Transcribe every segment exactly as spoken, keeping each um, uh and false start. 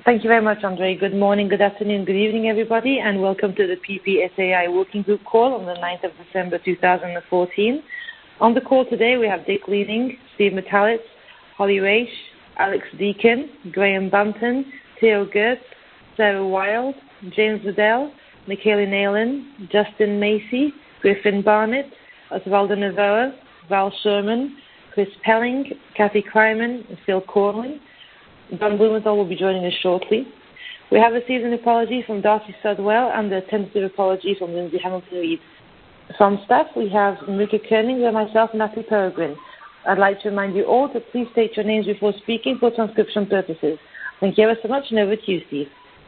Thank you very much, Andre. Good morning, good afternoon, good evening, everybody, and welcome to the P P S A I Working Group call on the ninth of December two thousand fourteen. On the call today, we have Dick Leading, Steve Metallis, Holly Raish, Alex Deakin, Graham Banton, Theo Gertz, Sarah Wild, James Liddell, Michaela Nayland, Justin Macy, Griffin Barnett, Osvaldo Navarro, Val Sherman, Chris Pelling, Kathy Kryman, and Phil Corlin. Don Blumenthal will be joining us shortly. We have received an apology from Darcy Studwell and a tentative apology from Lindsay Hamilton-Reed. From staff, we have Enrique Koenig and myself, Natalie Peregrine. I'd like to remind you all to please state your names before speaking for transcription purposes. Thank you ever so much, and over to you, Steve.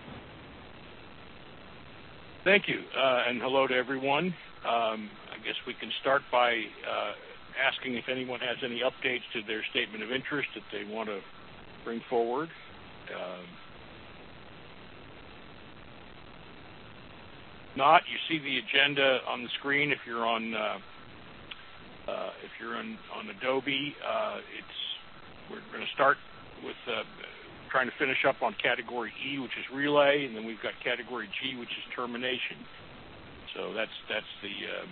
Thank you, uh, and hello to everyone. Um, I guess we can start by uh, asking if anyone has any updates to their statement of interest that they want to bring forward. Um, not, you see the agenda on the screen. If you're on, uh, uh, if you're on, on Adobe, uh, it's we're going to start with uh, trying to finish up on Category E, which is relay, and then we've got Category G, which is termination. So that's that's the uh,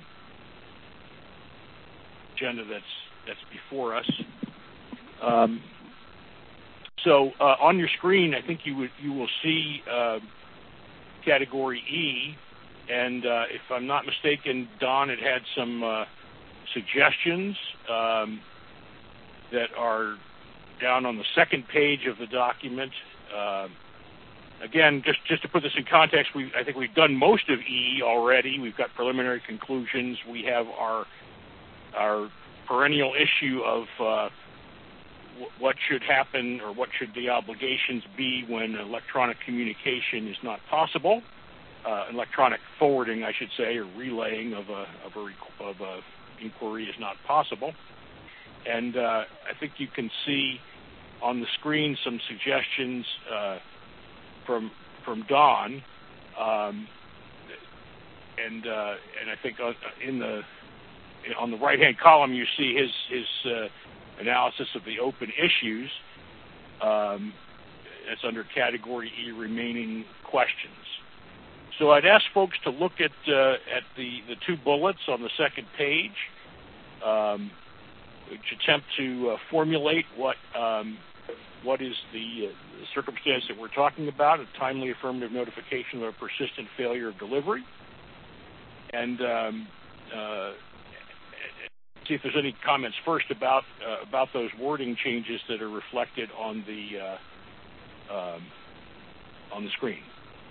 agenda that's that's before us. Um, So uh, on your screen, I think you would you will see uh, Category E, and uh, if I'm not mistaken, Don had had some uh, suggestions um, that are down on the second page of the document. Uh, again, just just to put this in context, we I think we've done most of E already. We've got preliminary conclusions. We have our our perennial issue of uh, what should happen or what should the obligations be when electronic communication is not possible, uh, electronic forwarding, I should say, or relaying of a of a, of a inquiry is not possible. And uh, I think you can see on the screen some suggestions uh, from from Don, um, and uh, and I think in the on the right hand column you see his his uh, analysis of the open issues. Um, it's under Category E, remaining questions. So I'd ask folks to look at uh, at the, the two bullets on the second page, um, which attempt to uh, formulate what um, what is the, uh, the circumstance that we're talking about, a timely affirmative notification of a persistent failure of delivery, and um, uh, see if there's any comments first about uh, about those wording changes that are reflected on the uh, um, on the screen.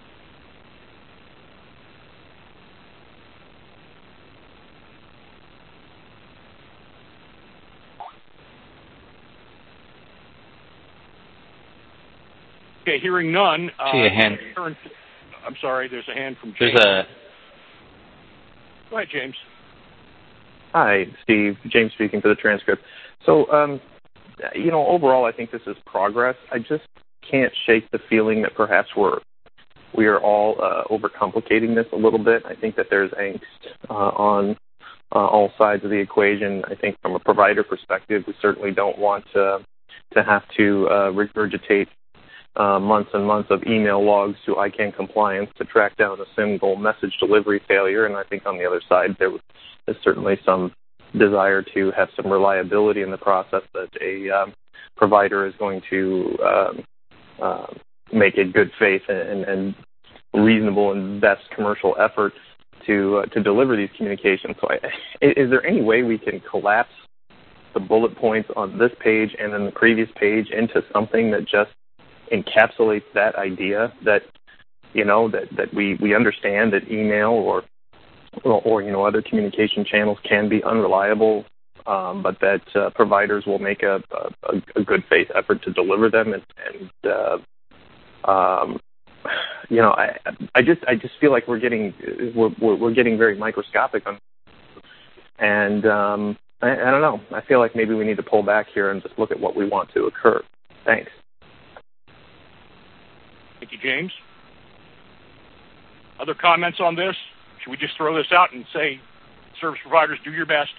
Okay, hearing none. Uh, See a hand. Turn to, I'm sorry, there's a hand from James. There's a. Go ahead, James. Hi, Steve. James speaking for the transcript. So, um, you know, overall, I think this is progress. I just can't shake the feeling that perhaps we're we are all uh, overcomplicating this a little bit. I think that there's angst uh, on uh, all sides of the equation. I think from a provider perspective, we certainly don't want to to have to uh, regurgitate uh, months and months of email logs to I CANN compliance to track down a single message delivery failure. And I think on the other side, there is certainly some desire to have some reliability in the process, that a um, provider is going to um, uh, make a good faith and, and reasonable and best commercial effort to uh, to deliver these communications. So I, is there any way we can collapse the bullet points on this page and then the previous page into something that just encapsulates that idea that, you know, that, that we, we understand that email or, or, or, you know, other communication channels can be unreliable, um, but that uh, providers will make a, a, a good faith effort to deliver them. And, and uh, um, you know, I, I just, I just feel like we're getting, we're, we're getting very microscopic on, and um, I, I don't know. I feel like maybe we need to pull back here and just look at what we want to occur. Thanks. Thank you, James. Other comments on this? Should we just throw this out and say, service providers, do your best?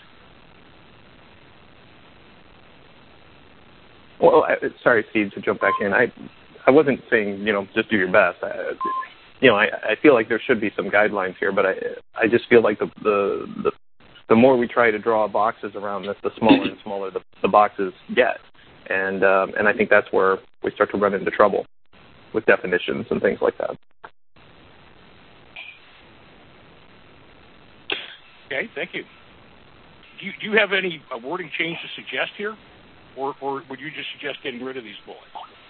Well, I, sorry, Steve, to jump back in. I, I wasn't saying, you know, just do your best. I, you know, I, I feel like there should be some guidelines here, but I I just feel like the the the, the more we try to draw boxes around this, the smaller and smaller the, the boxes get, and um, and I think that's where we start to run into trouble with definitions and things like that. Okay, thank you. Do you, do you have any uh, wording change to suggest here, or, or would you just suggest getting rid of these bullets?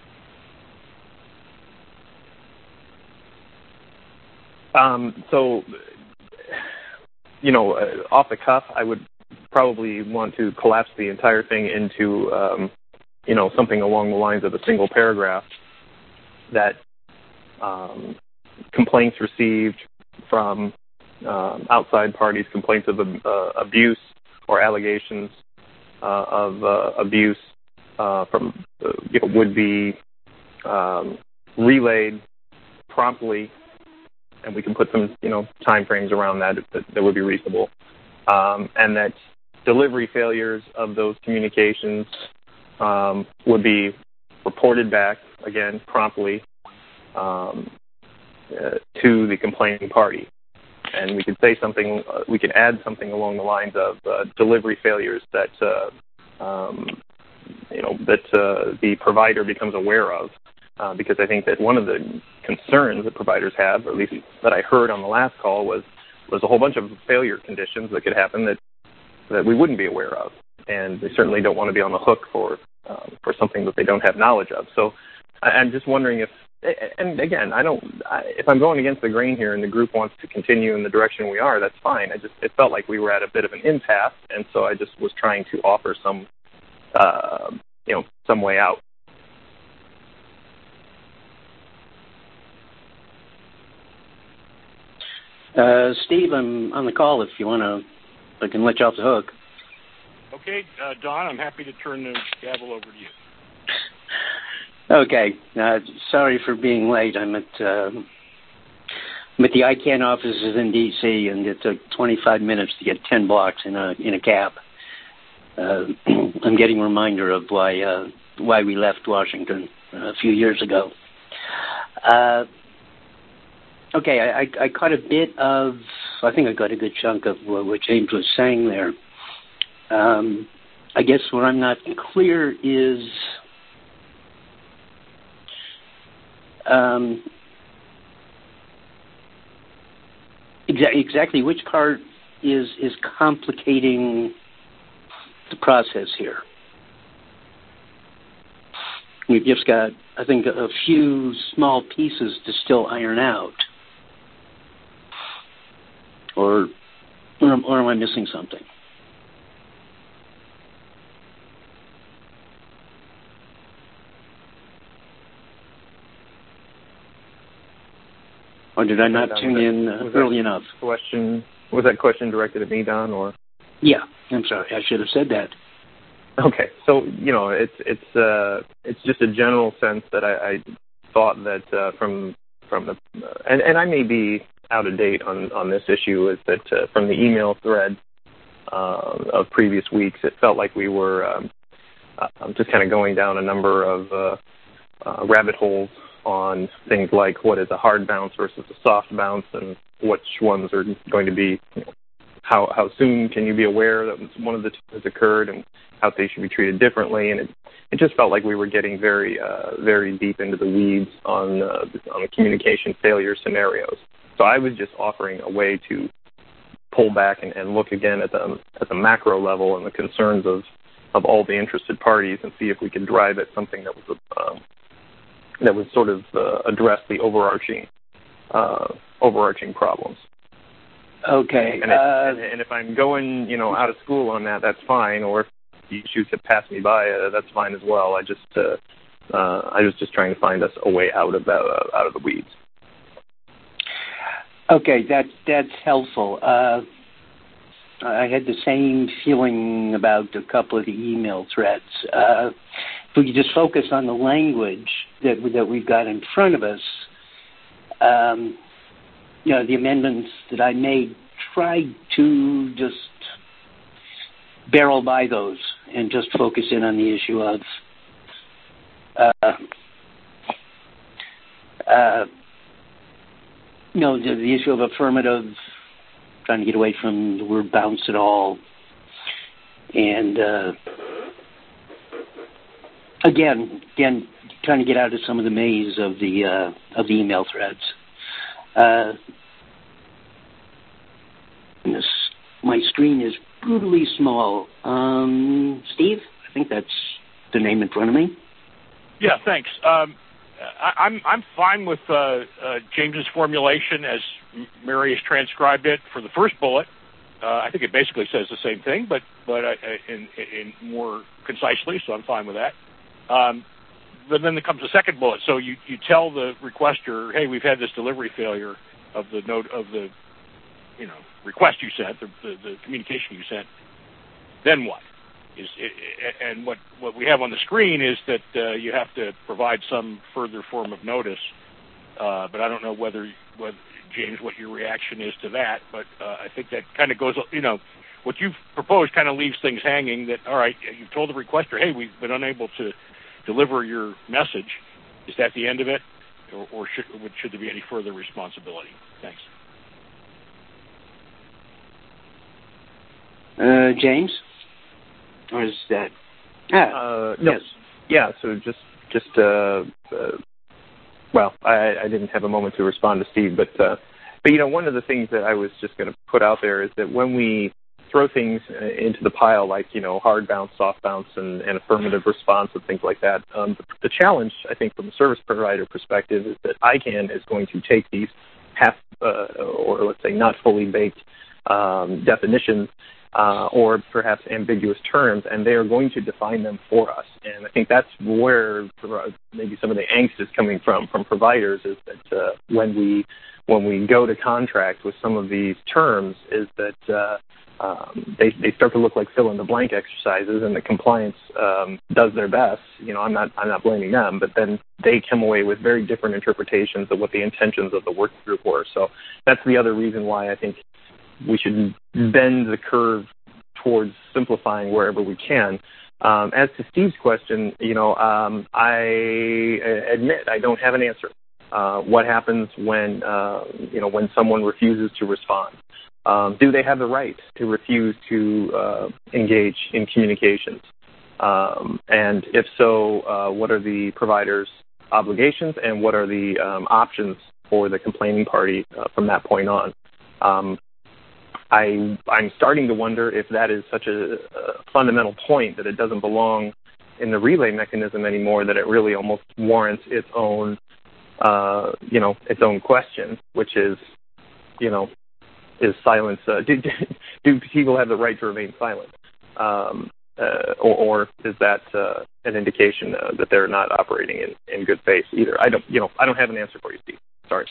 Um, so, you know, uh, off the cuff, I would probably want to collapse the entire thing into, um, you know, something along the lines of a single paragraph that um, complaints received from um, outside parties, complaints of uh, abuse or allegations uh, of uh, abuse uh, from uh, you know, would be um, relayed promptly. And we can put some, you know, time frames around that that, that would be reasonable. Um, and that delivery failures of those communications um, would be reported back, again, promptly um, uh, to the complaining party. And we could say something, uh, we could add something along the lines of uh, delivery failures that, uh, um, you know, that uh, the provider becomes aware of. Uh, because I think that one of the concerns that providers have, or at least that I heard on the last call, was was a whole bunch of failure conditions that could happen that that we wouldn't be aware of, and they certainly don't want to be on the hook for um, for something that they don't have knowledge of. So I, I'm just wondering if, and again, I don't, I, if I'm going against the grain here, and the group wants to continue in the direction we are, that's fine. I just it felt like we were at a bit of an impasse, and so I just was trying to offer some, uh, you know, some way out. Uh, Steve, I'm on the call if you want to, I can let you off the hook. Okay, uh, Don, I'm happy to turn the gavel over to you. Okay, uh, sorry for being late. I'm at, uh, I'm at the I CANN offices in D C, and it took twenty-five minutes to get ten blocks in a in a cab. Uh, I'm getting a reminder of why uh, why we left Washington a few years ago. Uh, Okay, I, I caught a bit of, I think I got a good chunk of what James was saying there. Um, I guess where I'm not clear is um, exa- exactly which part is is complicating the process here. We've just got, I think, a few small pieces to still iron out. Or, or, or am I missing something? Or did I not tune in uh, early enough? Question, was that question directed at me, Don, or? Yeah, I'm sorry. I should have said that. Okay, so you know, it's it's uh, it's just a general sense that I, I thought that uh, from from the uh, and and I may be out of date on, on this issue, is that uh, from the email thread uh, of previous weeks, it felt like we were um, uh, just kind of going down a number of uh, uh, rabbit holes on things like what is a hard bounce versus a soft bounce, and which ones are going to be, you know, how how soon can you be aware that one of the two has occurred, and how they should be treated differently. And it, it just felt like we were getting very uh, very deep into the weeds on uh, on the communication failure scenarios. So I was just offering a way to pull back and, and look again at the at the macro level and the concerns of, of all the interested parties, and see if we could drive at something that was um, that would sort of uh, address the overarching uh, overarching problems. Okay. And, it, uh, and, and if I'm going, you know, out of school on that, that's fine. Or if the issues have passed me by, uh, that's fine as well. I just uh, uh, I was just trying to find us a way out of the, uh, out of the weeds. Okay, that that's helpful. Uh, I had the same feeling about a couple of the email threads. Uh, if we could just focus on the language that that we've got in front of us, um, you know, the amendments that I made tried to just barrel by those and just focus in on the issue of uh, uh, you know, the, the issue of affirmative, trying to get away from the word bounce at all. And uh, again, again, trying to get out of some of the maze of the uh, of the email threads. Uh, this, my screen is brutally small. Um, Steve, I think that's the name in front of me. Yeah, thanks. Um, I, I'm I'm fine with uh, uh, James's formulation as Mary has transcribed it for the first bullet. Uh, I think it basically says the same thing, but but uh, in, in more concisely. So I'm fine with that. Um, but then there comes the second bullet. So you, you tell the requester, hey, we've had this delivery failure of the note of the you know request you sent, the, the, the communication you sent. Then what? Is it, and what, what we have on the screen is that uh, you have to provide some further form of notice. Uh, but I don't know whether, whether, James, what your reaction is to that. But uh, I think that kind of goes, you know, what you've proposed kind of leaves things hanging that, all right, you've told the requester, hey, we've been unable to deliver your message. Is that the end of it? Or, or should, should there be any further responsibility? Thanks. Uh, James? Or is that? Ah, uh, no. Yes. Yeah. So just, just, uh, uh, well, I, I didn't have a moment to respond to Steve, but, uh, but you know, one of the things that I was just going to put out there is that when we throw things into the pile, like you know, hard bounce, soft bounce, and, and affirmative response, and things like that, um, the, the challenge, I think, from a service provider perspective, is that I CANN is going to take these half, uh, or let's say, not fully baked um, definitions. Uh, or perhaps ambiguous terms, and they are going to define them for us. And I think that's where maybe some of the angst is coming from, from providers, is that uh, when we when we go to contract with some of these terms, is that uh, um, they, they start to look like fill-in-the-blank exercises, and the compliance um, does their best. You know, I'm not I'm not blaming them, but then they come away with very different interpretations of what the intentions of the work group were. So that's the other reason why I think we should bend the curve towards simplifying wherever we can. Um, as to Steve's question, you know, um, I admit I don't have an answer. Uh, what happens when, uh, you know, when someone refuses to respond? Um, do they have the right to refuse to uh, engage in communications? Um, and if so, uh, what are the provider's obligations, and what are the um, options for the complaining party uh, from that point on? Um, I, I'm starting to wonder if that is such a, a fundamental point that it doesn't belong in the relay mechanism anymore, that it really almost warrants its own, uh, you know, its own question, which is, you know, is silence, uh, do, do people have the right to remain silent? Um, uh, or, or is that uh, an indication uh, that they're not operating in, in good faith either? I don't, you know, I don't have an answer for you, Steve. Sorry.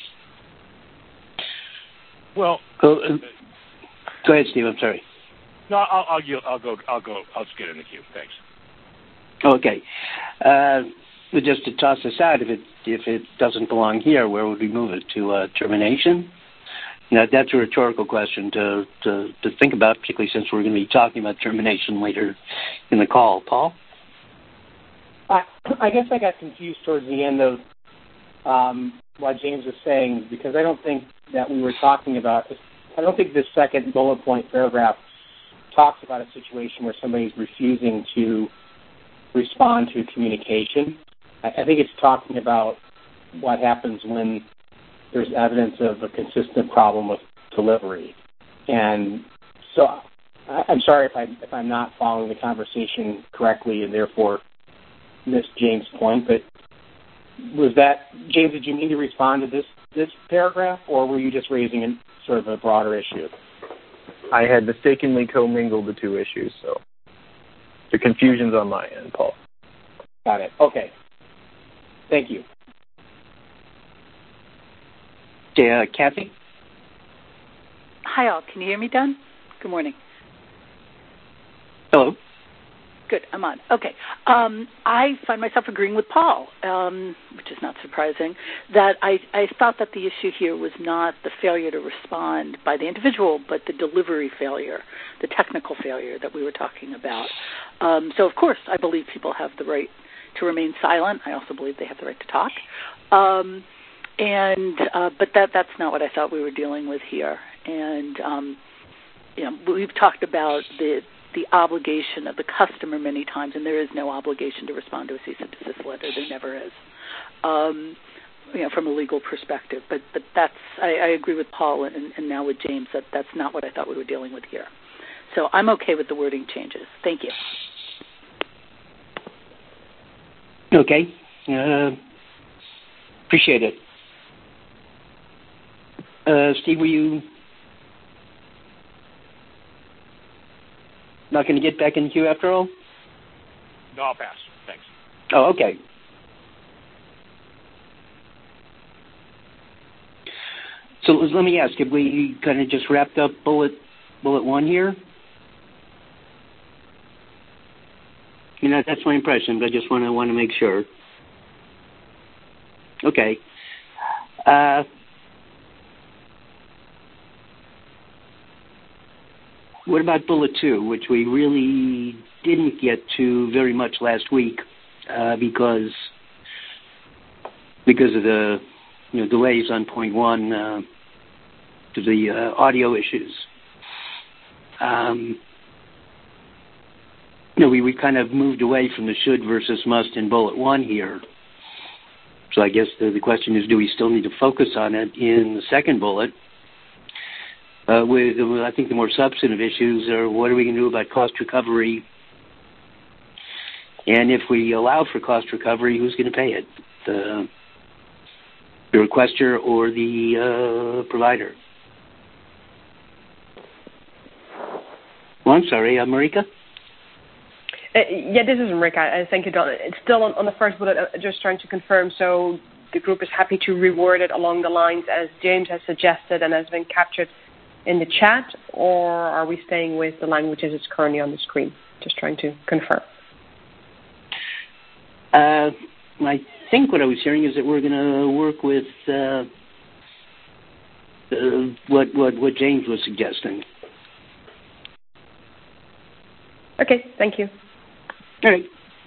Well, Go, uh, go ahead, Steve. I'm sorry. No, I'll, I'll, I'll go. I'll go. I'll just get in the queue. Thanks. Okay. Uh, but just to toss this out, if it if it doesn't belong here, where would we move it to? Uh, termination? Now, that's a rhetorical question to, to to think about, particularly since we're going to be talking about termination later in the call. Paul? I, I guess I got confused towards the end of um, what James was saying, because I don't think that we were talking about, I don't think this second bullet point paragraph talks about a situation where somebody's refusing to respond to communication. I, I think it's talking about what happens when there's evidence of a consistent problem with delivery. And so I, I'm sorry if, I, if I'm not following the conversation correctly and therefore missed James' point, but was that, James, did you mean to respond to this, this paragraph, or were you just raising a, sort of a broader issue? I had mistakenly commingled the two issues, so the confusion's on my end, Paul. Got it. Okay. Thank you. Uh, Kathy? Hi, all. Can you hear me, Don? Good morning. Hello. Good. I'm on. Okay. Um, I find myself agreeing with Paul, um, which is not surprising, that I, I thought that the issue here was not the failure to respond by the individual, but the delivery failure, the technical failure that we were talking about. Um, so, of course, I believe people have the right to remain silent. I also believe they have the right to talk. Um, and uh, but that that's not what I thought we were dealing with here. And um, you know, we've talked about the the obligation of the customer many times, and there is no obligation to respond to a cease and desist letter. There never is, um, you know, from a legal perspective. But but that's I, I agree with Paul and, and now with James that that's not what I thought we were dealing with here. So I'm okay with the wording changes. Thank you. Okay. Uh, appreciate it. Uh, Steve, were you not going to get back in the queue after all? No, I'll pass. Thanks. Oh, okay. So let me ask, have we kind of just wrapped up bullet bullet one here? You know, that's my impression, but I just want to want to make sure. Okay. Uh, what about bullet two, which we really didn't get to very much last week uh, because because of the you know delays on point one uh, to the uh, audio issues. Um, you know, we, we kind of moved away from the should versus must in bullet one here. So I guess the, the question is, do we still need to focus on it in the second bullet? Uh, with, I think the more substantive issues are what are we going to do about cost recovery? And if we allow for cost recovery, who's going to pay it? The, the requester or the uh, provider? Well, I'm sorry, uh, Marika? Uh, yeah, this is Marika. Uh, thank you, Don. It's still on, on the first bullet, uh, just trying to confirm. So the group is happy to reword it along the lines as James has suggested and has been captured in the chat, or are we staying with the language as it's currently on the screen? Just trying to confirm. Uh, I think what I was hearing is that we're going to work with uh, uh, what, what, what James was suggesting. Okay, thank you. All right.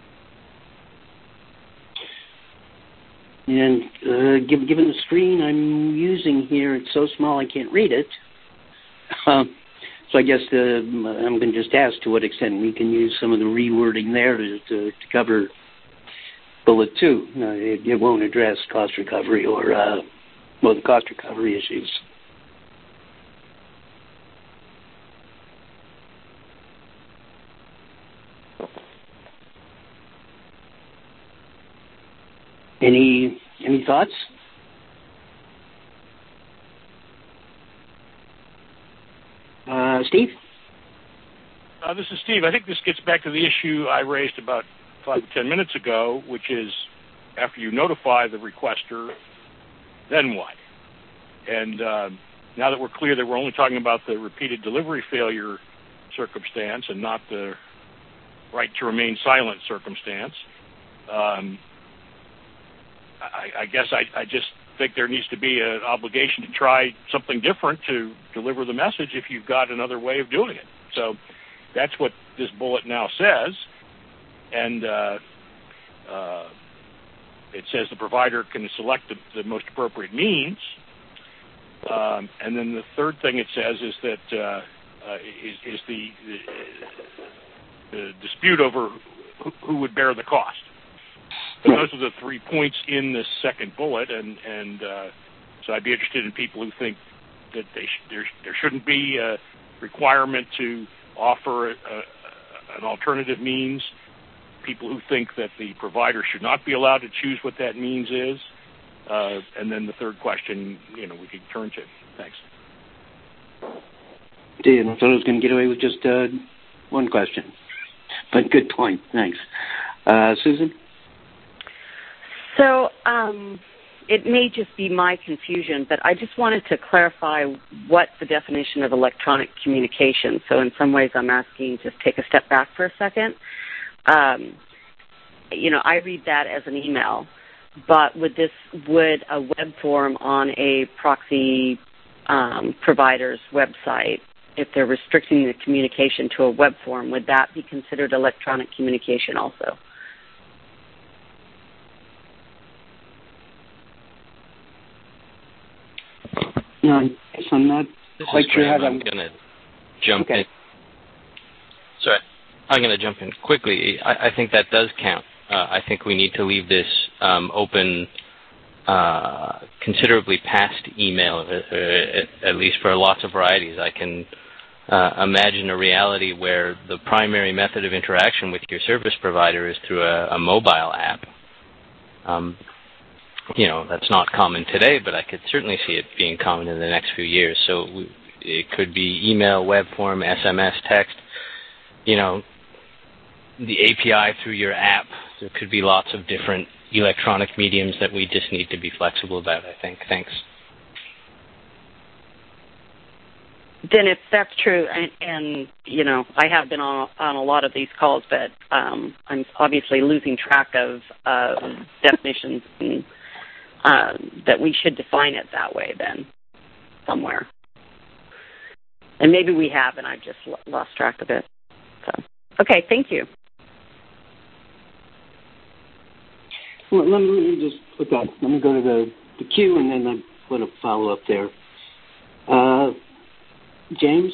And uh, given, given the screen I'm using here, it's so small I can't read it. Um, so I guess the, I'm going to just ask to what extent we can use some of the rewording there to, to, to cover bullet two. No, it, it won't address cost recovery or, uh, well, the cost recovery issues. Any any thoughts? Uh, Steve? Uh, this is Steve. I think this gets back to the issue I raised about five to ten minutes ago, which is after you notify the requester, then what? And uh, now that we're clear that we're only talking about the repeated delivery failure circumstance and not the right to remain silent circumstance, um, I, I guess I, I just think there needs to be an obligation to try something different to deliver the message if you've got another way of doing it. So that's what this bullet now says. And uh, uh, it says the provider can select the, the most appropriate means. Um, and then the third thing it says is that uh, uh, is, is the, the, the dispute over who, who would bear the cost. So those are the three points in this second bullet, and, and uh, so I'd be interested in people who think that they sh- there, there shouldn't be a requirement to offer a, a, an alternative means, people who think that the provider should not be allowed to choose what that means is, uh, and then the third question, you know, we could turn to. Thanks. Dan, I thought I was going to get away with just uh, one question, but good point. Thanks. Uh, Susan? So um, it may just be my confusion, but I just wanted to clarify what the definition of electronic communication. So in some ways I'm asking just take a step back for a second. Um, you know, I read that as an email, but would this would a web form on a proxy um, provider's website, if they're restricting the communication to a web form, would that be considered electronic communication also? No, I'm not this quite sure how that... I'm going to jump okay. in. Sorry, I'm going to jump in quickly. I, I think that does count. Uh, I think we need to leave this um, open uh, considerably past email, uh, at least for lots of varieties. I can uh, imagine a reality where the primary method of interaction with your service provider is through a, a mobile app. Um, you know, that's not common today, but I could certainly see it being common in the next few years. So we, it could be email, web form, S M S, text, you know, the A P I through your app. There could be lots of different electronic mediums that we just need to be flexible about, I think. Thanks. Then if that's true, and, and you know, I have been on, on a lot of these calls, but um, I'm obviously losing track of uh, definitions, and uh, that we should define it that way then, somewhere. And maybe we have, and I've just lost track of it. So, okay, thank you. Well, let me just put that. Let me go to the, the queue, and then I put a follow up there. Uh, James?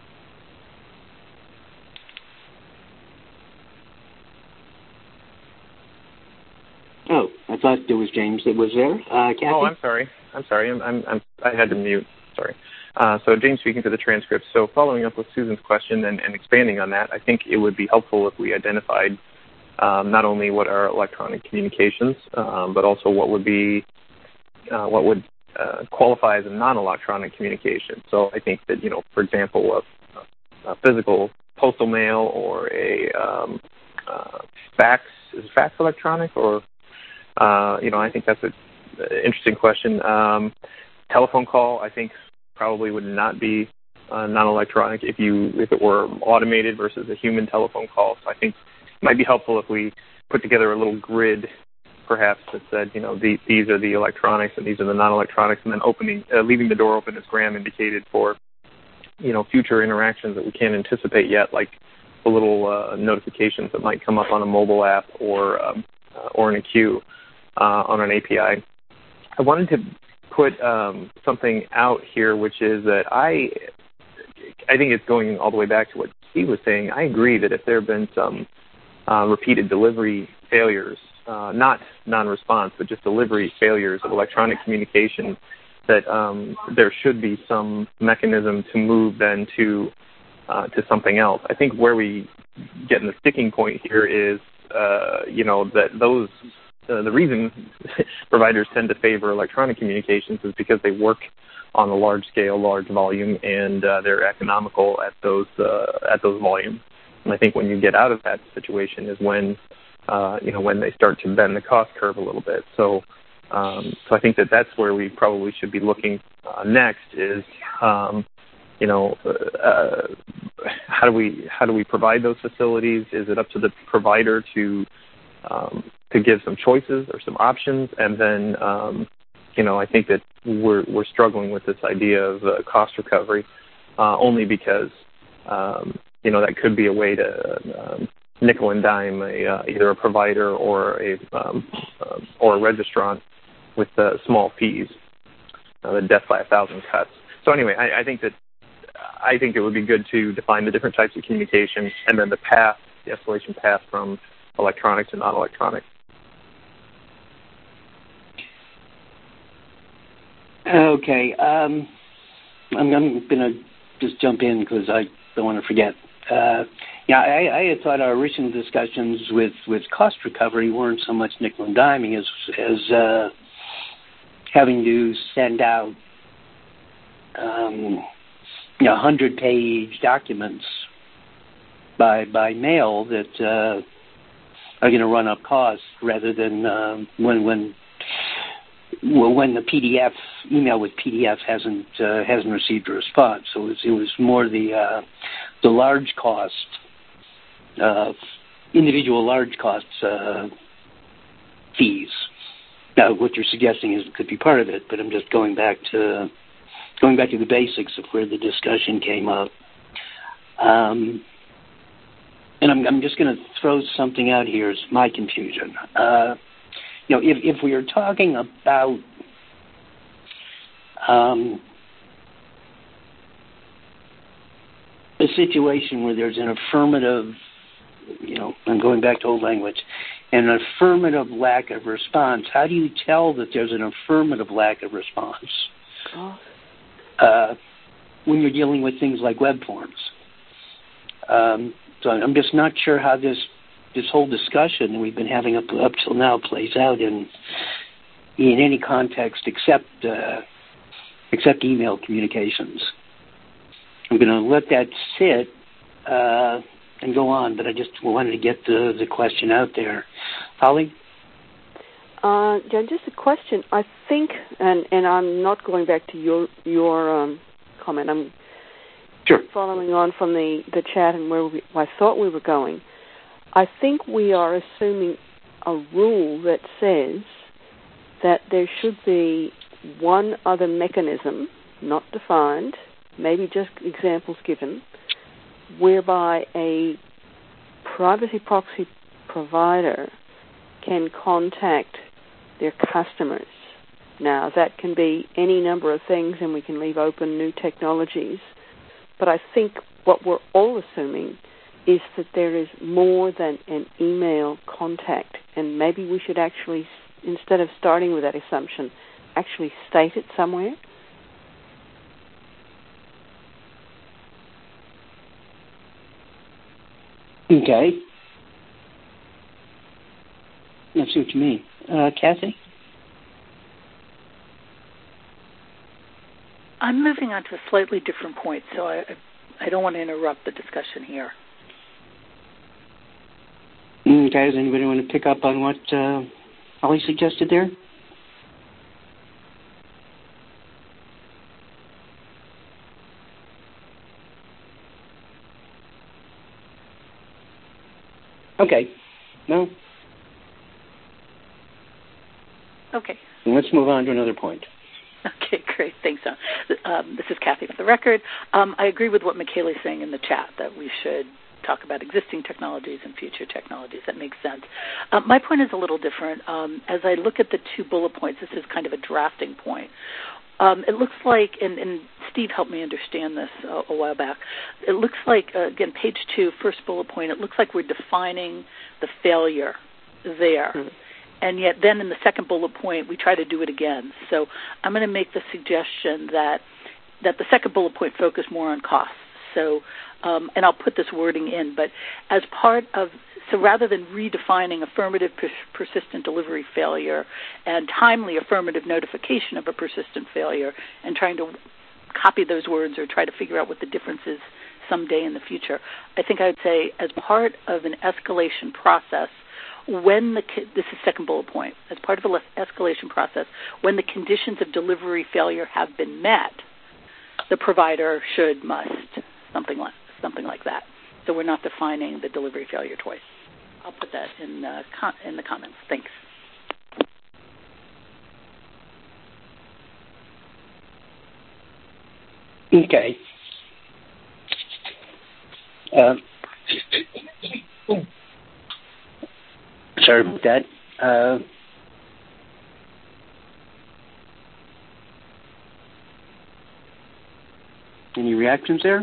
Oh, I thought there was James that was there. Uh, Kathy? Oh, I'm sorry. I'm sorry. I'm, I'm, I'm, I had to mute. Sorry. Uh, so James speaking to the transcript. So following up with Susan's question and, and expanding on that, I think it would be helpful if we identified um, not only what are electronic communications, um, but also what would be uh, what would uh, qualify as a non-electronic communication. So I think that, you know, for example, a, a physical postal mail or a um, uh, fax, is fax electronic or, uh, you know, I think that's an interesting question. Um, telephone call, I think, probably would not be uh, non-electronic if you if it were automated versus a human telephone call. So I think it might be helpful if we put together a little grid, perhaps, that said, you know, the, these are the electronics and these are the non-electronics, and then opening, uh, leaving the door open, as Graham indicated, for, you know, future interactions that we can't anticipate yet, like the little uh, notifications that might come up on a mobile app or um, uh, or in a queue uh, on an A P I. I wanted to put um, something out here, which is that I I think it's going all the way back to what Steve was saying. I agree that if there have been some uh, repeated delivery failures, uh, not non-response, but just delivery failures of electronic communication, that um, there should be some mechanism to move then to uh, to something else. I think where we get in the sticking point here is, uh, you know, that those Uh, the reason providers tend to favor electronic communications is because they work on a large scale, large volume, and uh, they're economical at those uh, at those volumes. And I think when you get out of that situation is when uh, you know when they start to bend the cost curve a little bit. So, um, so I think that that's where we probably should be looking uh, next. Is um, you know uh, how do we how do we provide those facilities? Is it up to the provider to um, to give some choices or some options, and then, um, you know, I think that we're we're struggling with this idea of uh, cost recovery, uh, only because, um, you know, that could be a way to um, nickel and dime a, uh, either a provider or a um, um, or a registrant with uh, small fees, uh, the death by a thousand cuts. So anyway, I, I think that I think it would be good to define the different types of communication and then the path, the escalation path from electronic to non-electronic. Okay. Um, I'm, I'm going to just jump in because I don't want to forget. Uh, yeah, I, I had thought our original discussions with, with cost recovery weren't so much nickel and diming as, as uh, having to send out um, you know, hundred-page documents by by mail that uh, are going to run up costs rather than um, when when well, when the P D F email with P D F hasn't uh, hasn't received a response. So it was, it was more the uh, the large cost, uh, individual large costs uh, fees. Now, what you're suggesting is it could be part of it, but I'm just going back to going back to the basics of where the discussion came up. Um, and I'm, I'm just going to throw something out here as my confusion. Uh, you know, if, if we are talking about um, a situation where there's an affirmative, you know, I'm going back to old language, an affirmative lack of response. How do you tell that there's an affirmative lack of response uh, when you're dealing with things like web forms? Um, so I'm just not sure how this this whole discussion we've been having up up till now plays out in in any context except uh, except email communications. I'm going to let that sit uh, and go on, but I just wanted to get the, the question out there. Holly? Uh, yeah, just a question. I think, and, and I'm not going back to your your um, comment. I'm sure. following on from the, the chat and where we, I thought we were going. I think we are assuming a rule that says that there should be one other mechanism, not defined, maybe just examples given, whereby a privacy proxy provider can contact their customers. Now, that can be any number of things, and we can leave open new technologies. But I think what we're all assuming is that there is more than an email contact, and maybe we should actually, instead of starting with that assumption, actually state it somewhere. Okay. I see what you mean. Uh, Kathy? I'm moving on to a slightly different point, so I, I don't want to interrupt the discussion here. Okay, does anybody want to pick up on what uh, Holly suggested there? Okay. No? Okay. Let's move on to another point. Okay, great. Thanks, John. Um, this is Kathy for the record. Um, I agree with what Michaela is saying in the chat, that we should talk about existing technologies and future technologies. That makes sense. Uh, my point is a little different. Um, as I look at the two bullet points, this is kind of a drafting point. Um, it looks like, and, and Steve helped me understand this a, a while back, it looks like, uh, again, page two, first bullet point, it looks like we're defining the failure there. Mm-hmm. And yet then in the second bullet point, we try to do it again. So I'm going to make the suggestion that that the second bullet point focus more on costs. So, um, and I'll put this wording in, but as part of, so rather than redefining affirmative per- persistent delivery failure and timely affirmative notification of a persistent failure and trying to copy those words or try to figure out what the difference is someday in the future, I think I would say as part of an escalation process, when the, this is second bullet point, as part of an escalation process, when the conditions of delivery failure have been met, the provider should, must, something like, something like that. So we're not defining the delivery failure twice. I'll put that in, uh, com- in the comments. Thanks. Okay. Uh, sorry about that. Uh, any reactions there?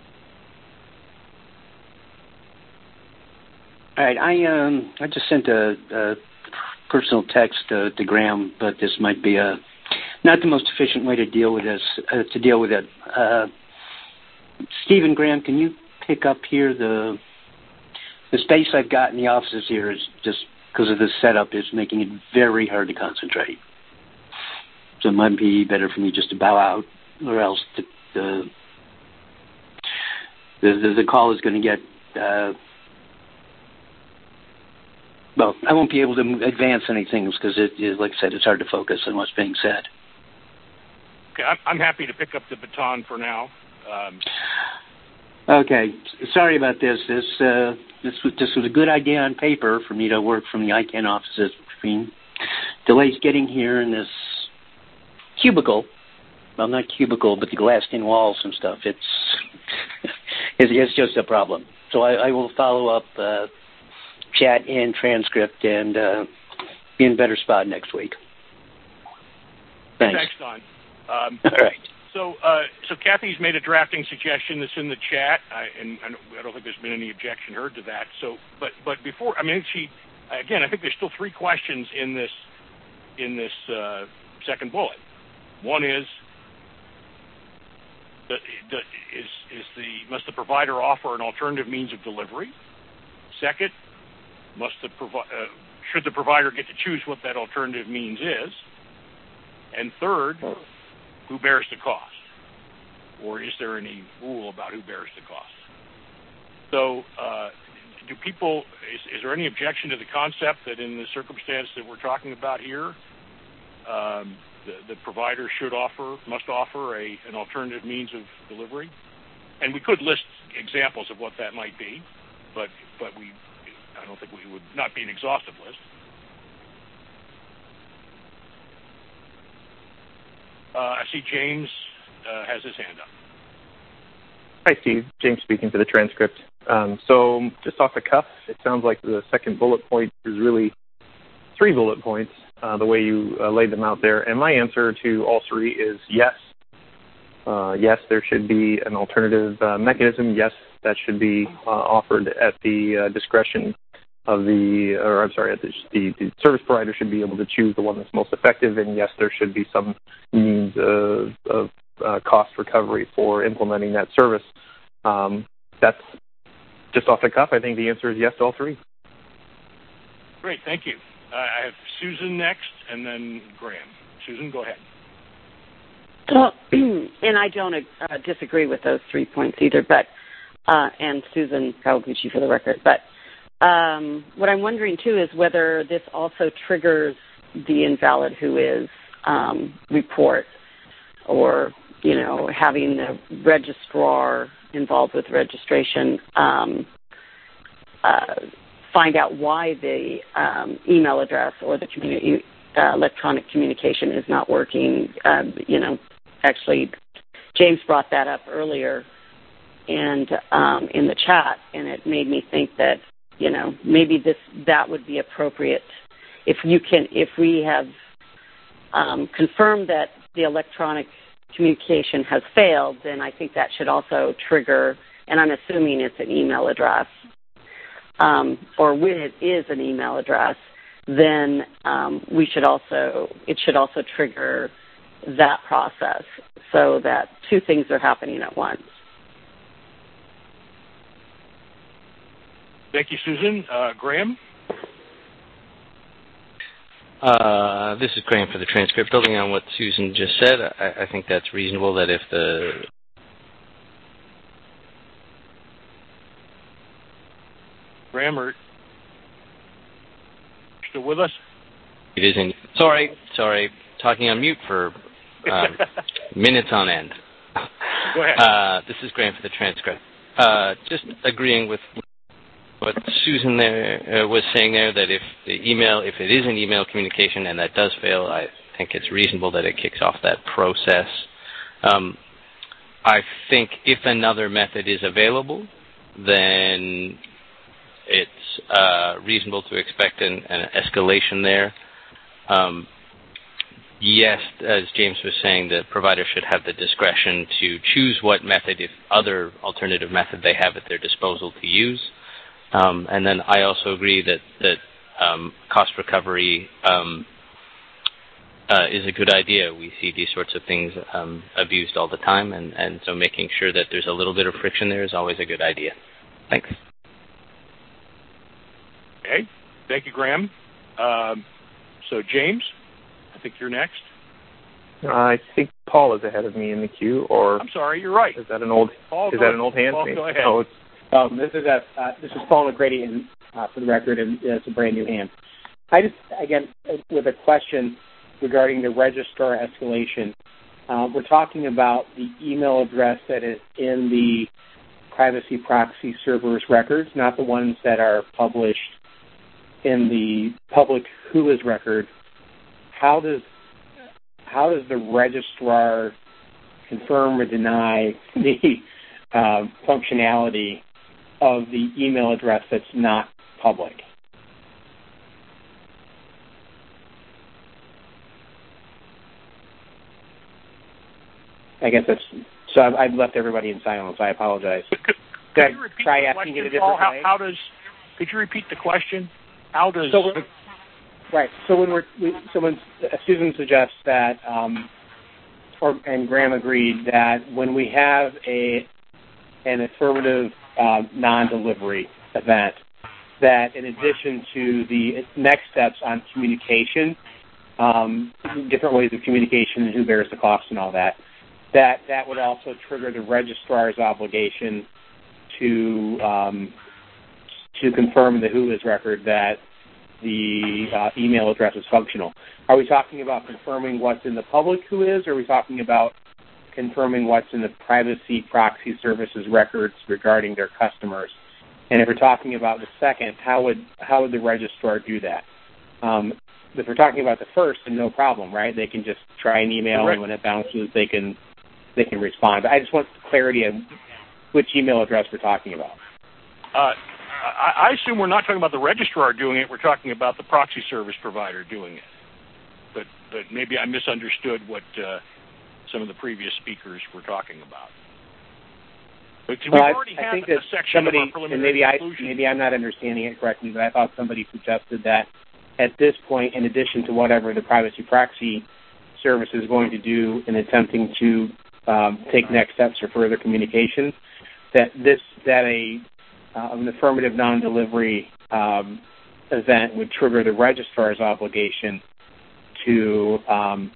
All right, I um I just sent a, a personal text uh, to Graham, but this might be a not the most efficient way to deal with this. Uh, to deal with it, uh, Stephen, Graham, can you pick up here the the space I've got in the offices here is just because of the setup is making it very hard to concentrate. So it might be better for me just to bow out, or else the the the, the call is going to get. Uh, Well, I won't be able to advance anything because, it, it, like I said, it's hard to focus on what's being said. Okay, I'm, I'm happy to pick up the baton for now. Um, okay, sorry about this. This uh, this was this was a good idea on paper for me to work from the I CANN offices. Between delays getting here and this cubicle, well, not cubicle, but the glassed-in walls and stuff. It's it's, it's just a problem. So I, I will follow up. Uh, chat and transcript and uh, be in a better spot next week. Thanks. Thanks, Don. Um, All right. So, uh, so Kathy's made a drafting suggestion that's in the chat, I, and I don't, I don't think there's been any objection heard to that. So, but but before, I mean, she again, I think there's still three questions in this in this uh, second bullet. One is, the, the, is is the must the provider offer an alternative means of delivery? Second, must the provi- uh, should the provider get to choose what that alternative means is? And third, who bears the cost? Or is there any rule about who bears the cost? So uh, do people, is, is there any objection to the concept that in the circumstance that we're talking about here, um, the, the provider should offer, must offer a, an alternative means of delivery? And we could list examples of what that might be, but, but we, I don't think we would not be an exhaustive list. Uh, I see James uh, has his hand up. Hi, Steve. James speaking for the transcript. Um, so just off the cuff, it sounds like the second bullet point is really three bullet points, uh, the way you uh, laid them out there. And my answer to all three is yes. Uh, yes, there should be an alternative uh, mechanism. Yes, that should be uh, offered at the uh, discretion of the, or I'm sorry, the, the, the service provider should be able to choose the one that's most effective, and yes, there should be some means of, of uh, cost recovery for implementing that service. Um, that's just off the cuff. I think the answer is yes to all three. Great, thank you. Uh, I have Susan next, and then Graham. Susan, go ahead. Well, and I don't uh, disagree with those three points either, but uh, and Susan Kawaguchi for the record, but Um, what I'm wondering, too, is whether this also triggers the invalid who is um, report or, you know, having the registrar involved with registration um, uh, find out why the um, email address or the communi- uh, electronic communication is not working. Um, you know, actually, James brought that up earlier and um, in the chat, and it made me think that, you know, maybe this that would be appropriate if you can if we have um, confirmed that the electronic communication has failed, then I think that should also trigger, and I'm assuming it's an email address, um, or when it is an email address, then um, we should also it should also trigger that process so that two things are happening at once. Thank you, Susan. Uh, Graham? Uh, this is Graham for the transcript. Building on what Susan just said, I, I think that's reasonable that if the Graham, are you still with us? it isn't. Sorry, sorry. Talking on mute for uh, minutes on end. Go ahead. Uh, this is Graham for the transcript. Uh, just agreeing with what Susan there uh, was saying there, that if the email, if it is an email communication and that does fail, I think it's reasonable that it kicks off that process. Um, I think if another method is available, then it's uh, reasonable to expect an, an escalation there. Um, yes, as James was saying, the provider should have the discretion to choose what method, if other alternative method they have at their disposal to use. Um, and then I also agree that, that um, cost recovery um, uh, is a good idea. We see these sorts of things um, abused all the time, and, and so making sure that there's a little bit of friction there is always a good idea. Thanks. Okay. Thank you, Graham. Um, so, James, I think you're next. I think Paul is ahead of me in the queue, or I'm sorry, you're right. Is that an old? Paul, is that an old hand? Paul, go ahead. Oh, it's, Um, this is a uh, this is Paul McGrady, and uh, for the record, and uh, it's a brand new hand. I just again with a question regarding the registrar escalation. Uh, we're talking about the email address that is in the privacy proxy server's records, not the ones that are published in the public W H O Is record. How does how does the registrar confirm or deny the uh, functionality of the email address that's not public? I guess that's so. I've, I've left everybody in silence. I apologize. Could, could, could could I try asking it a different how, way? How does? Could you repeat the question? How does? So right. So when we're we, so when Susan suggests that, um, or and Graham agreed that when we have a an affirmative uh, non-delivery event, that in addition to the next steps on communication, um, different ways of communication and who bears the cost and all that, that that would also trigger the registrar's obligation to um, to confirm in the Who Is record that the uh, email address is functional. Are we talking about confirming what's in the public Who Is, or are we talking about confirming what's in the privacy proxy services records regarding their customers? And if we're talking about the second, how would how would the registrar do that? Um, if we're talking about the first, then no problem, right? They can just try an email, Correct. And when it bounces, they can they can respond. But I just want clarity on which email address we're talking about. Uh, I, I assume we're not talking about the registrar doing it. We're talking about the proxy service provider doing it. But but maybe I misunderstood what uh, some of the previous speakers were talking about. But we well, already I, I have think a that section somebody, of our preliminary and maybe I conclusion. maybe I'm not understanding it correctly, but I thought somebody suggested that at this point, in addition to whatever the privacy proxy service is going to do in attempting to um, take next steps for further communication, that this that a uh, an affirmative non-delivery um, event would trigger the registrar's obligation to um,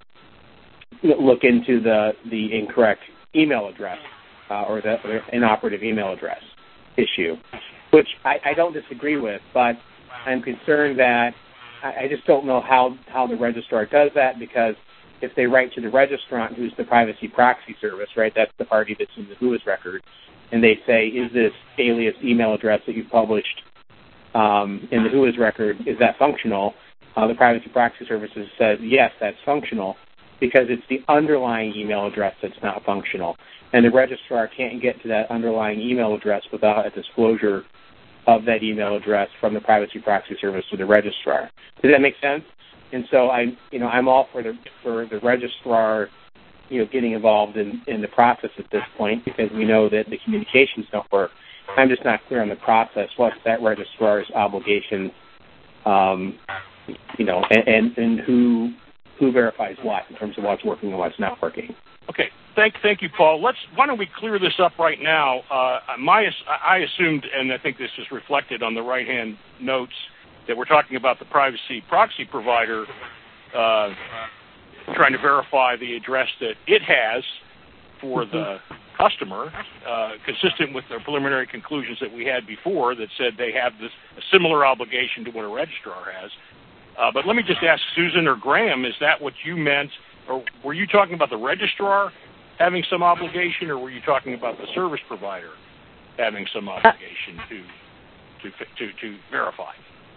look into the the incorrect email address uh, or the or inoperative email address issue, which I, I don't disagree with, but I'm concerned that I, I just don't know how, how the registrar does that, because if they write to the registrant, who's the privacy proxy service, right, that's the party that's in the Who Is record, and they say, is this alias email address that you've published um, in the Who Is record, is that functional? Uh, the privacy proxy services says, yes, that's functional, because it's the underlying email address that's not functional. And the registrar can't get to that underlying email address without a disclosure of that email address from the privacy proxy service to the registrar. Does that make sense? And so I'm, you know, I'm all for the for the registrar, you know, getting involved in, in the process at this point, because we know that the communications don't work. I'm just not clear on the process. What's that registrar's obligation? Um, you know, and, and, and who who verifies what in terms of what's working and what's not working. Okay, thank thank you, Paul. Let's why don't we clear this up right now? Uh, my I assumed, and I think this is reflected on the right hand notes, that we're talking about the privacy proxy provider uh, trying to verify the address that it has for the customer, uh, consistent with the preliminary conclusions that we had before that said they have this a similar obligation to what a registrar has. Uh, but let me just ask Susan or Graham, is that what you meant, or were you talking about the registrar having some obligation, or were you talking about the service provider having some obligation to to to, to verify?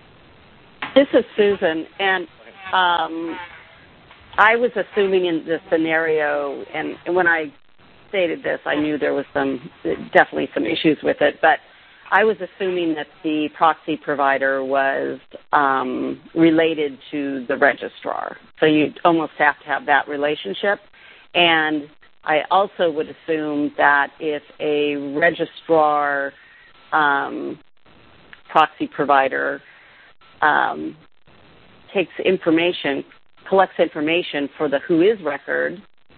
This is Susan, and um, I was assuming in the scenario, and, and when I stated this, I knew there was some definitely some issues with it, but I was assuming that the proxy provider was um, related to the registrar. So you almost have to have that relationship. And I also would assume that if a registrar um, proxy provider um, takes information, collects information for the Who Is record,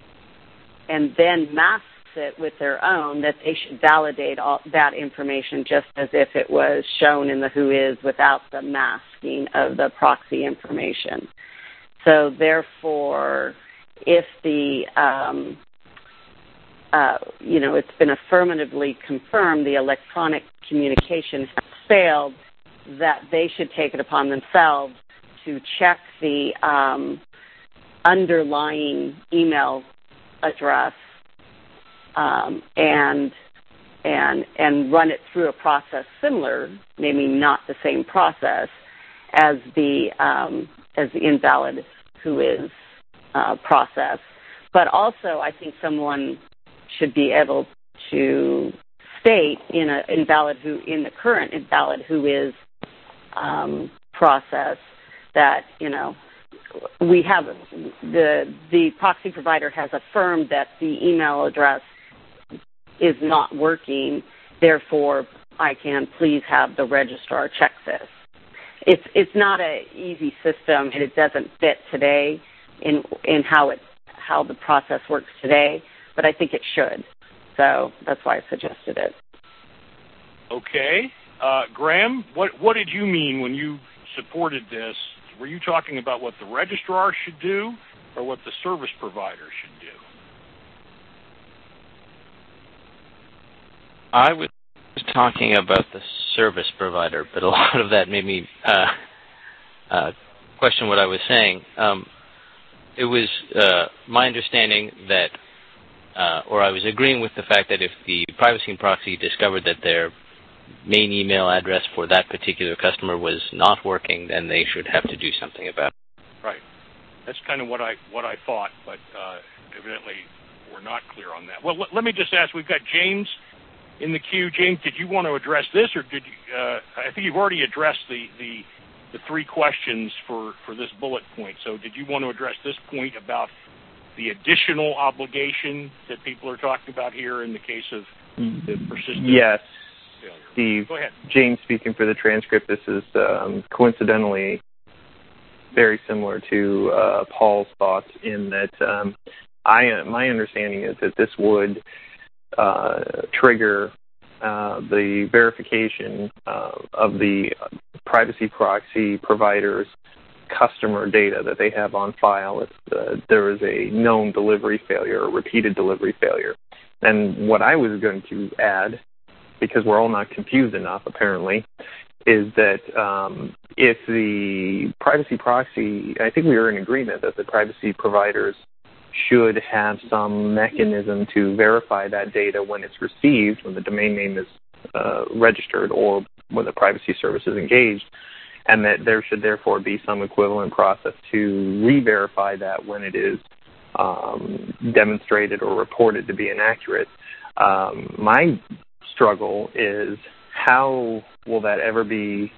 and then masks it with their own, that they should validate all that information just as if it was shown in the Who Is without the masking of the proxy information. So therefore, if the, um, uh, you know, it's been affirmatively confirmed the electronic communication has failed, that they should take it upon themselves to check the um, underlying email address Um, and and and run it through a process similar, maybe not the same process, as the um, as the invalid Who Is uh, process. But also, I think someone should be able to state in a invalid who in the current invalid Who Is um, process that, you know, we have the the proxy provider has affirmed that the email address is not working. Therefore, I can please have the registrar check this. It's it's not an easy system, and it doesn't fit today in in how it how the process works today. But I think it should. So that's why I suggested it. Okay. Uh, Graham, what, what did you mean when you supported this? Were you talking about what the registrar should do or what the service provider should do? I was talking about the service provider, but a lot of that made me uh, uh, question what I was saying. Um, it was uh, my understanding that, uh, or I was agreeing with the fact that if the privacy and proxy discovered that their main email address for that particular customer was not working, then they should have to do something about it. Right. That's kind of what I what I thought, but uh, evidently we're not clear on that. Well, l- let me just ask. We've got James in the queue. James, did you want to address this, or did you? Uh, I think you've already addressed the, the the three questions for, for this bullet point. So, did you want to address this point about the additional obligation that people are talking about here in the case of the persistent? Yes. Failure. Steve, go ahead. James speaking for the transcript. This is um, coincidentally very similar to uh, Paul's thoughts in that um, I my understanding is that this would uh, trigger uh, the verification uh, of the privacy proxy provider's customer data that they have on file if uh, there is a known delivery failure or repeated delivery failure. And what I was going to add, because we're all not confused enough, apparently, is that um, if the privacy proxy, I think we were in agreement that the privacy providers should have some mechanism to verify that data when it's received, when the domain name is uh, registered or when the privacy service is engaged, and that there should therefore be some equivalent process to re-verify that when it is um, demonstrated or reported to be inaccurate. Um, my struggle is how will that ever be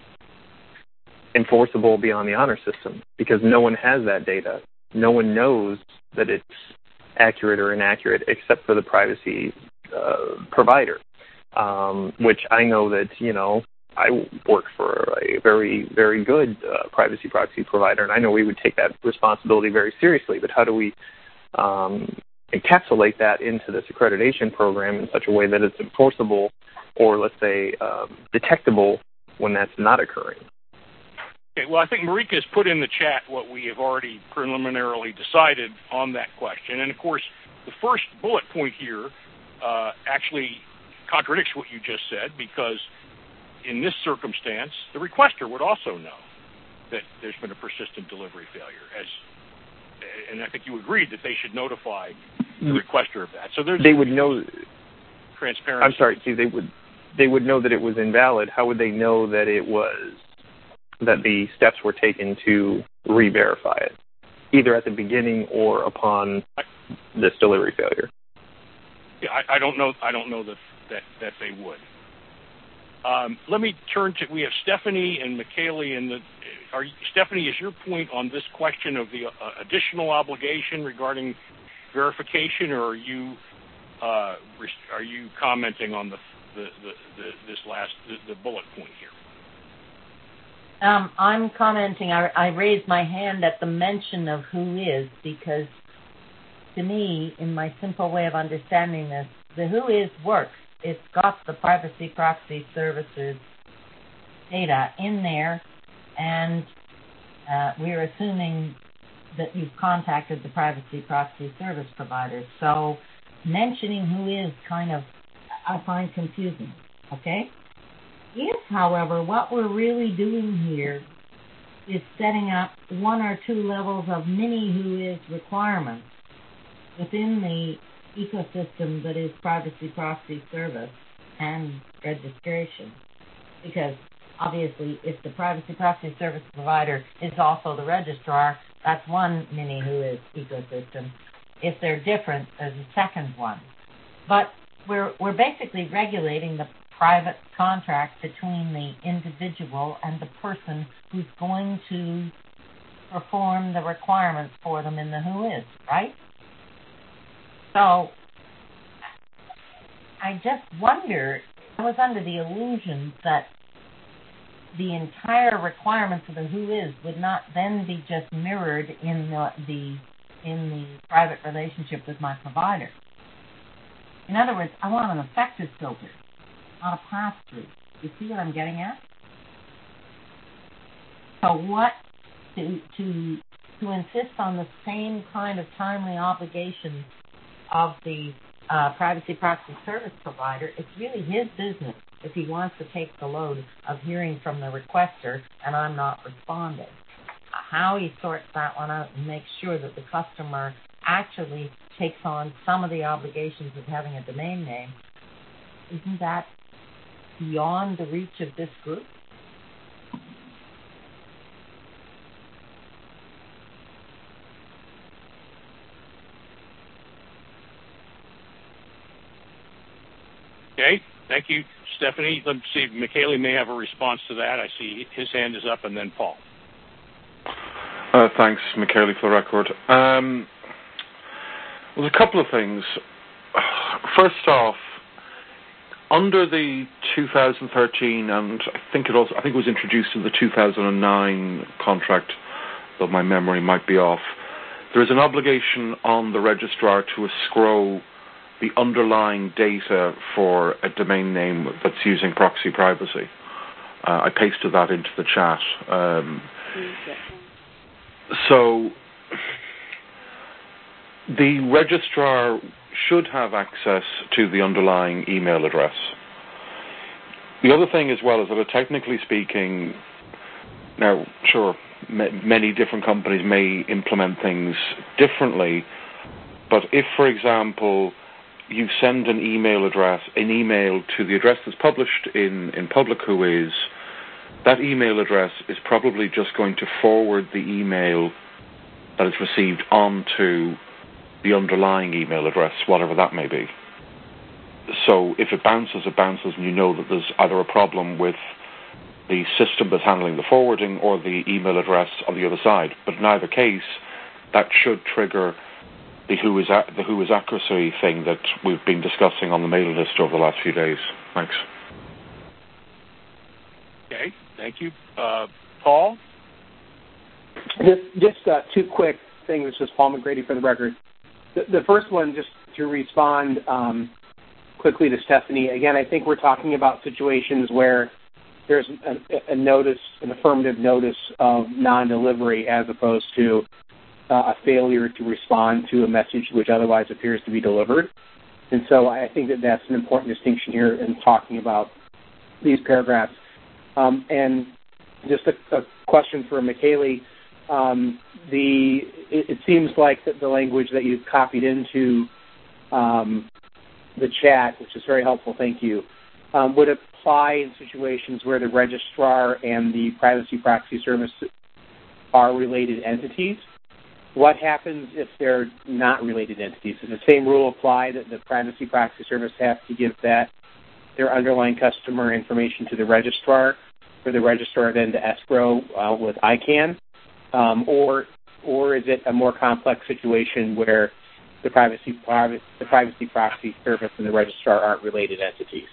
enforceable beyond the honor system? Because no one has that data. No one knows that it's accurate or inaccurate except for the privacy uh, provider, um, which I know that, you know, I work for a very, very good uh, privacy proxy provider, and I know we would take that responsibility very seriously, but how do we um, encapsulate that into this accreditation program in such a way that it's enforceable or, let's say, um, detectable when that's not occurring? Okay, well, I think Marika has put in the chat what we have already preliminarily decided on that question. And, of course, the first bullet point here uh, actually contradicts what you just said, because in this circumstance, the requester would also know that there's been a persistent delivery failure, as, and I think you agreed that they should notify the requester of that. So there's they would know transparency. I'm sorry, Steve. They would they would know that it was invalid. How would they know that it was that the steps were taken to re-verify it, either at the beginning or upon this delivery failure? Yeah, I, I don't know. I don't know that that, that they would. Um, let me turn to, we have Stephanie and McKaylee in the, are, Stephanie, is your point on this question of the uh, additional obligation regarding verification, or are you, uh, are you commenting on the, the, the, the this last, the, the bullet point here? Um, I'm commenting, I, I raised my hand at the mention of who is, because to me, in my simple way of understanding this, the who is works. It's got the privacy proxy services data in there, and uh, we're assuming that you've contacted the privacy proxy service providers. So mentioning who is kind of, I find confusing, okay? If, however, what we're really doing here is setting up one or two levels of mini who is requirements within the ecosystem that is privacy proxy service and registration, because obviously if the privacy proxy service provider is also the registrar, that's one mini who is ecosystem. If they're different, there's a second one. But we're we're basically regulating the private contract between the individual and the person who's going to perform the requirements for them in the WHOIS, right? So I just wonder, I was under the illusion that the entire requirements of the WHOIS would not then be just mirrored in the, the in the private relationship with my provider. In other words, I want an effective filter, not a pass-through. You see what I'm getting at? So what to to to insist on the same kind of timely obligations of the uh, privacy proxy service provider, it's really his business if he wants to take the load of hearing from the requester and I'm not responding. How he sorts that one out and makes sure that the customer actually takes on some of the obligations of having a domain name, isn't that beyond the reach of this group? Okay, thank you, Stephanie. Let's see, Michele may have a response to that. I see his hand is up, and then Paul. Uh, thanks, Michele, for the record. Um, well, a couple of things. First off, under the two thousand thirteen, and I think it also, I think it was introduced in the two thousand nine contract, though my memory might be off, there is an obligation on the registrar to escrow the underlying data for a domain name that's using proxy privacy. Uh, I pasted that into the chat. Um, so the registrar should have access to the underlying email address. The other thing as well is that, technically speaking, now, sure, m- many different companies may implement things differently, but if, for example, you send an email address, an email to the address that's published in, in public WHOIS, that email address is probably just going to forward the email that is received onto the underlying email address, whatever that may be. So if it bounces, it bounces, and you know that there's either a problem with the system that's handling the forwarding or the email address on the other side. But in either case, that should trigger the WHOIS, the WHOIS accuracy thing that we've been discussing on the mailing list over the last few days. Thanks. Okay, thank you. Uh, Paul? Just, just uh, two quick things. This is Paul McGrady for the record. The, the first one, just to respond um, quickly to Stephanie. Again, I think we're talking about situations where there's a, a notice, an affirmative notice of non-delivery, as opposed to Uh, a failure to respond to a message which otherwise appears to be delivered. And so I think that that's an important distinction here in talking about these paragraphs. Um, and just a, a question for Michele. Um, the it, it seems like that the language that you've copied into um, the chat, which is very helpful, thank you, um, would apply in situations where the registrar and the privacy proxy service are related entities. What happens if they're not related entities? Does the same rule apply that the privacy proxy service has to give that their underlying customer information to the registrar, for the registrar then to escrow uh, with I CANN? Um, or or is it a more complex situation where the privacy private, the privacy proxy service and the registrar aren't related entities?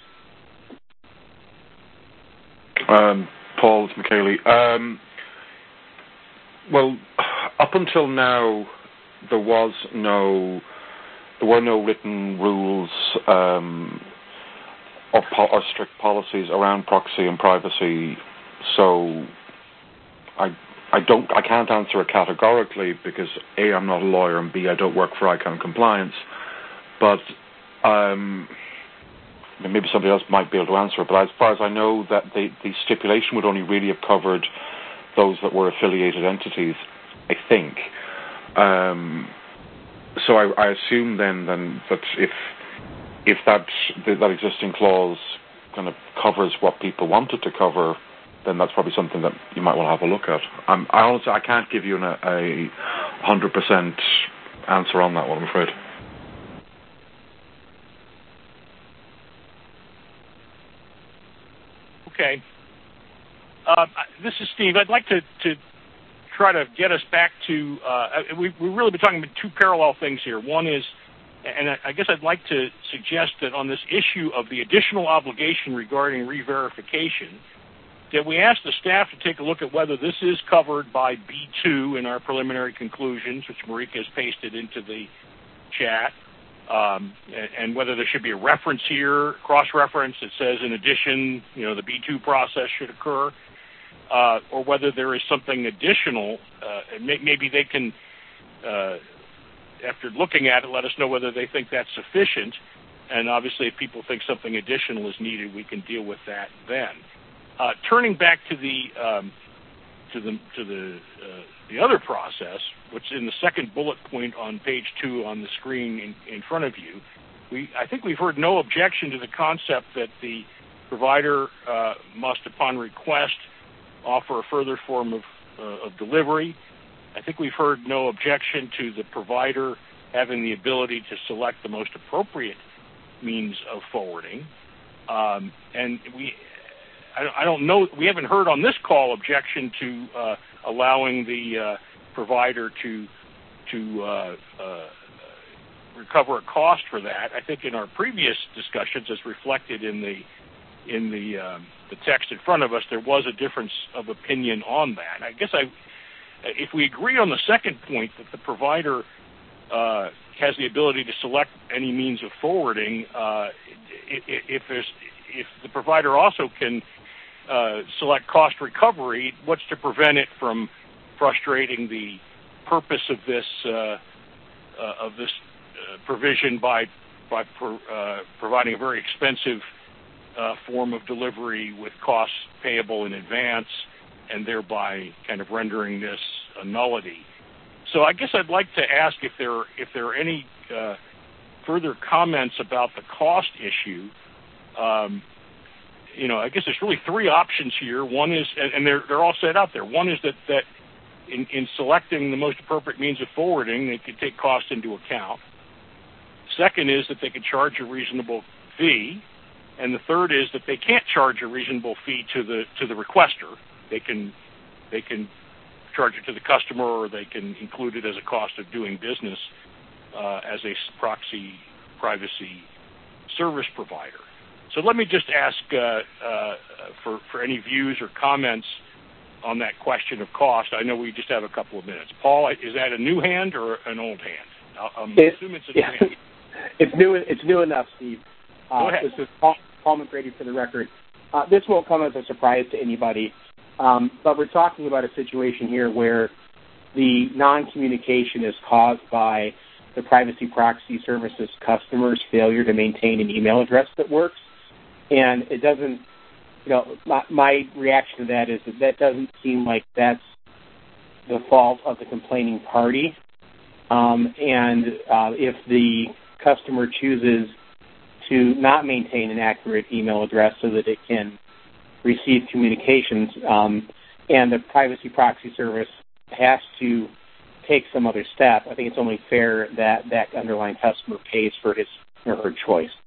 Um, Paul, it's Michele. Um, well, up until now, there was no, there were no written rules um, or, po- or strict policies around proxy and privacy. So, I, I don't, I can't answer it categorically because A, I'm not a lawyer, and B, I don't work for I CANN Compliance. But um, maybe somebody else might be able to answer it. But as far as I know, that the, the stipulation would only really have covered those that were affiliated entities, I think. Um, so I, I assume then, then that if if that that existing clause kind of covers what people wanted to cover, then that's probably something that you might want to have a look at. Um, I honestly I can't give you an, a hundred percent answer on that one, I'm afraid. Okay. Uh, this is Steve. I'd like to, to try to get us back to, uh, we, we've really been talking about two parallel things here. One is, and I guess I'd like to suggest that on this issue of the additional obligation regarding re-verification, that we ask the staff to take a look at whether this is covered by B two in our preliminary conclusions, which Marika has pasted into the chat, um, and, and whether there should be a reference here, cross-reference that says, in addition, you know, the B two process should occur, uh, or whether there is something additional. Uh, may, maybe they can, uh, after looking at it, let us know whether they think that's sufficient. And obviously, if people think something additional is needed, we can deal with that then. Uh, turning back to the um, to the to the uh, the other process, which is in the second bullet point on page two on the screen in, in front of you, we I think we've heard no objection to the concept that the provider uh, must, upon request, offer a further form of uh, of delivery. I think we've heard no objection to the provider having the ability to select the most appropriate means of forwarding, um, and we. I don't know. We haven't heard on this call objection to uh, allowing the uh, provider to to uh, uh, recover a cost for that. I think in our previous discussions, as reflected in the in the um, the text in front of us, there was a difference of opinion on that. I guess I, if we agree on the second point that the provider uh, has the ability to select any means of forwarding, uh, if there's if the provider also can Uh, select cost recovery, what's to prevent it from frustrating the purpose of this uh, uh, of this uh, provision by by pro, uh, providing a very expensive uh, form of delivery with costs payable in advance, and thereby kind of rendering this a nullity. So I guess I'd like to ask if there if there are any uh, further comments about the cost issue. Um, You know, I guess there's really three options here. One is, and they're they're all set out there. One is that that in, in selecting the most appropriate means of forwarding, they could take cost into account. Second is that they could charge a reasonable fee, and the third is that they can't charge a reasonable fee to the to the requester. They can they can charge it to the customer, or they can include it as a cost of doing business uh, as a proxy privacy service provider. So let me just ask uh, uh, for, for any views or comments on that question of cost. I know we just have a couple of minutes. Paul, is that a new hand or an old hand? I'm it, assuming it's a new yeah. hand. It's new. It's new enough, Steve. Uh, Go ahead. This is Paul, Paul McGrady for the record. Uh, this won't come as a surprise to anybody, um, but we're talking about a situation here where the non-communication is caused by the Privacy Proxy Services customer's failure to maintain an email address that works. And it doesn't, you know, my, my reaction to that is that that doesn't seem like that's the fault of the complaining party. Um, and uh, if the customer chooses to not maintain an accurate email address so that it can receive communications, um, and the Privacy Proxy Service has to take some other step, I think it's only fair that that underlying customer pays for his or her choice.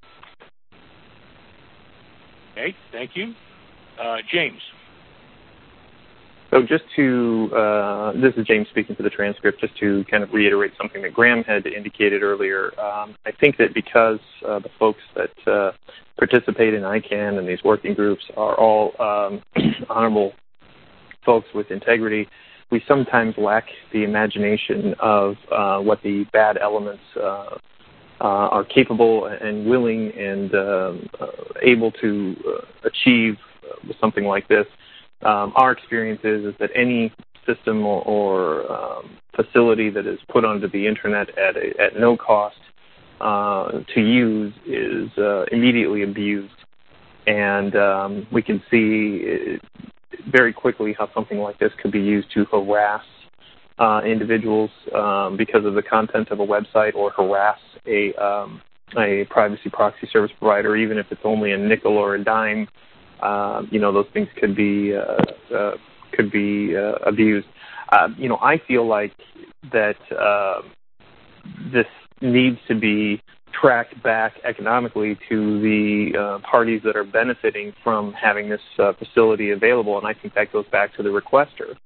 Okay, thank you. Uh, James. So just to, uh, this is James speaking to the transcript, just to kind of reiterate something that Graham had indicated earlier. Um, I think that because uh, the folks that uh, participate in I CANN and these working groups are all um, honorable folks with integrity, we sometimes lack the imagination of uh, what the bad elements uh, Uh, are capable and willing and uh, uh, able to uh, achieve uh, with something like this. Um, our experience is, is that any system or, or um, facility that is put onto the internet at, a, at no cost uh, to use is uh, immediately abused. And um, we can see it, very quickly how something like this could be used to harass uh, individuals um, because of the content of a website, or harass a um, a privacy proxy service provider, even if it's only a nickel or a dime. Uh, you know, those things could be uh, uh, could be uh, abused. Uh, you know, I feel like that uh, this needs to be tracked back economically to the uh, parties that are benefiting from having this uh, facility available, and I think that goes back to the requester.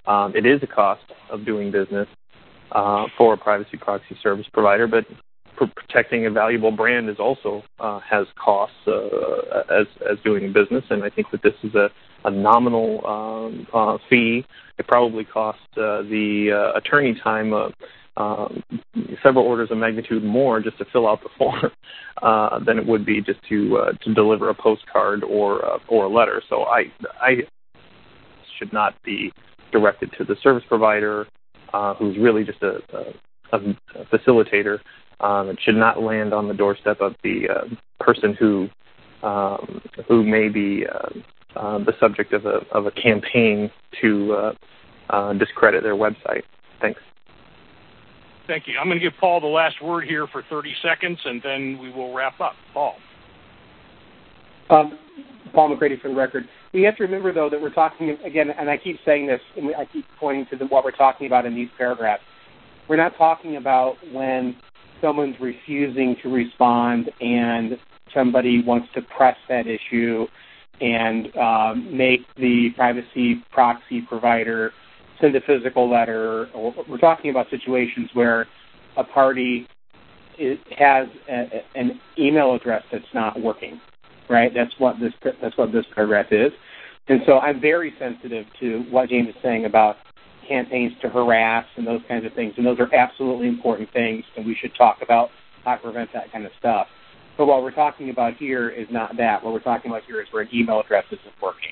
Um, it is a cost of doing business uh, for a privacy proxy service provider, but protecting a valuable brand is also uh, has costs uh, as as doing business, and I think that this is a, a nominal um, uh, fee. It probably costs uh, the uh, attorney time uh, um, several orders of magnitude more just to fill out the form uh, than it would be just to uh, to deliver a postcard or uh, or a letter. So I I should not be directed to the service provider, uh, who's really just a, a, a facilitator. Um, it should not land on the doorstep of the uh, person who um, who may be uh, uh, the subject of a of a campaign to uh, uh, discredit their website. Thanks. Thank you. I'm going to give Paul the last word here for thirty seconds, and then we will wrap up. Paul. Um, Paul McGrady for the record. We have to remember, though, that we're talking, again, and I keep saying this, and I keep pointing to the, what we're talking about in these paragraphs. We're not talking about when someone's refusing to respond and somebody wants to press that issue and um, make the privacy proxy provider send a physical letter. Or we're talking about situations where a party is, has a, an email address that's not working, right? That's what this that's what this paragraph is. And so I'm very sensitive to what James is saying about campaigns to harass and those kinds of things, and those are absolutely important things, and we should talk about how to prevent that kind of stuff. But what we're talking about here is not that. What we're talking about here is where an email address isn't working.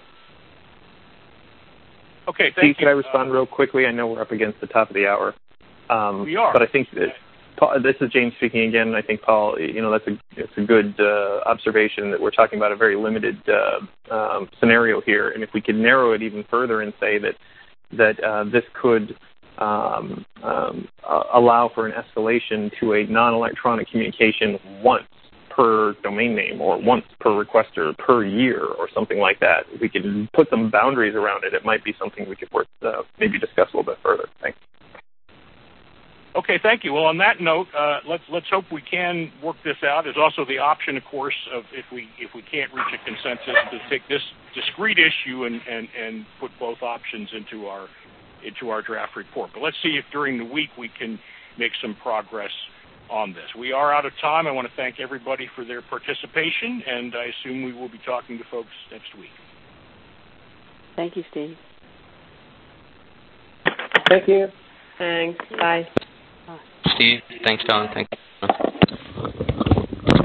Okay, thank Steve, you. Can I respond uh, real quickly? I know we're up against the top of the hour. Um, we are. But I think that Paul, this is James speaking again. I think, Paul, you know, that's a, it's a good uh, observation that we're talking about a very limited uh, um, scenario here. And if we could narrow it even further and say that that uh, this could um, um, uh, allow for an escalation to a non-electronic communication once per domain name or once per requester per year or something like that. If we could put some boundaries around it, it might be something we could work, uh, maybe discuss a little bit further. Thanks. Okay, thank you. Well, on that note, uh, let's let's hope we can work this out. There's also the option, of course, of if we if we can't reach a consensus, to take this discrete issue and, and, and put both options into our into our draft report. But let's see if during the week we can make some progress on this. We are out of time. I want to thank everybody for their participation, and I assume we will be talking to folks next week. Thank you, Steve. Thank you. Thanks. Bye. Steve, thanks, Don. Thanks.